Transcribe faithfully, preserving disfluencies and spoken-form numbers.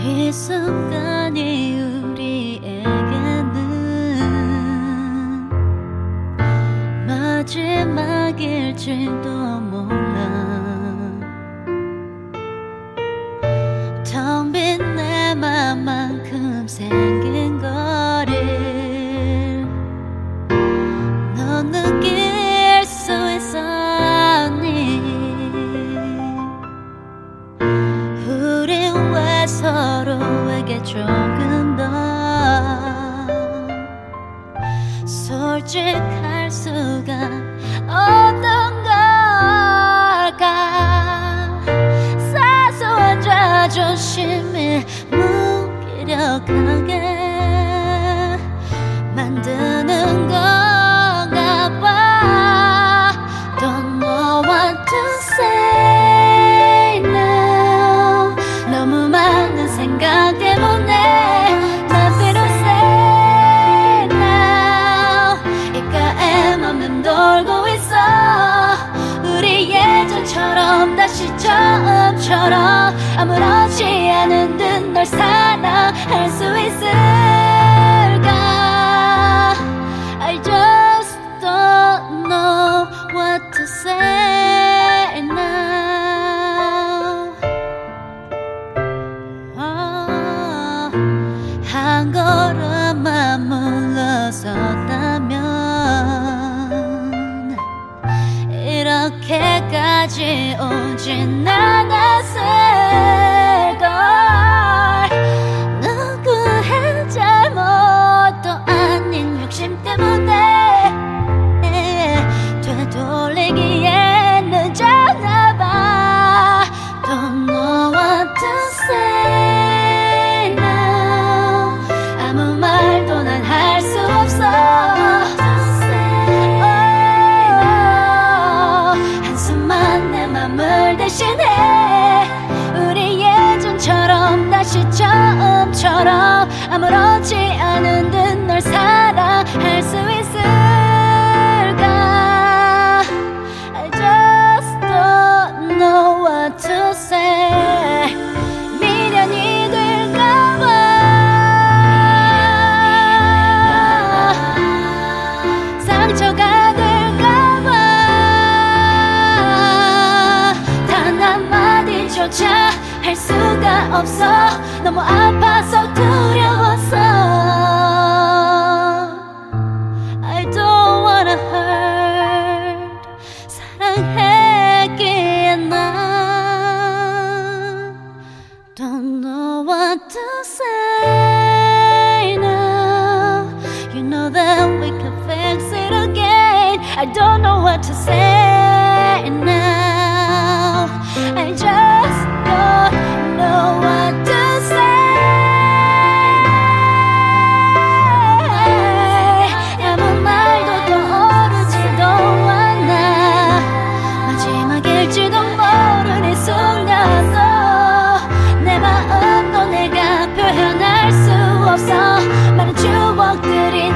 이 순간이 우리에게는 마지막일지도 몰라. 텅 빈 내 맘만큼 생긴 거를 넌 느낄 수 있었니? 우린 왜 서로에게 조금 더 솔직할 수가 없던 걸까? 사소한 자존심을 무기력하게 만드는 건가 봐. Don't know what to say now. 너무 많은 생각 때문에 난 비로소 now 입가에만 맴돌고 있어. 우리 예전처럼 다시 처음처럼 아무렇지 않은 듯 널 사랑할 수 있을까? I just don't know what to say now. oh, 한 걸음만 물러섰다면 이렇게까지 오진 않았을걸. 누구의 잘못도 아닌 욕심 때문에 되돌리기엔 늦었나봐. Don't know what to say now. 아무 말도 난 할 수 없어. 한숨만 내 맘을 대신해. 우리 예전처럼 다시 처음처럼 아무렇지 않은 듯 널 사랑할 수 있을까? I just don't know what to say. 미련이 될까봐, 상처가 될까봐 단 한마디조차 할 수가 없어. 너무 아파서 두려웠어. I don't wanna hurt. 사랑했기에 난 Don't know what to say now. You know that we can fix it again. I don't know what to say now. I just don't know what to say. 아무 말도 떠오르지도 않아. 마지막일지도 모르는 순간도 내 마음도 내가 표현할 수 없어. 많은 추억들이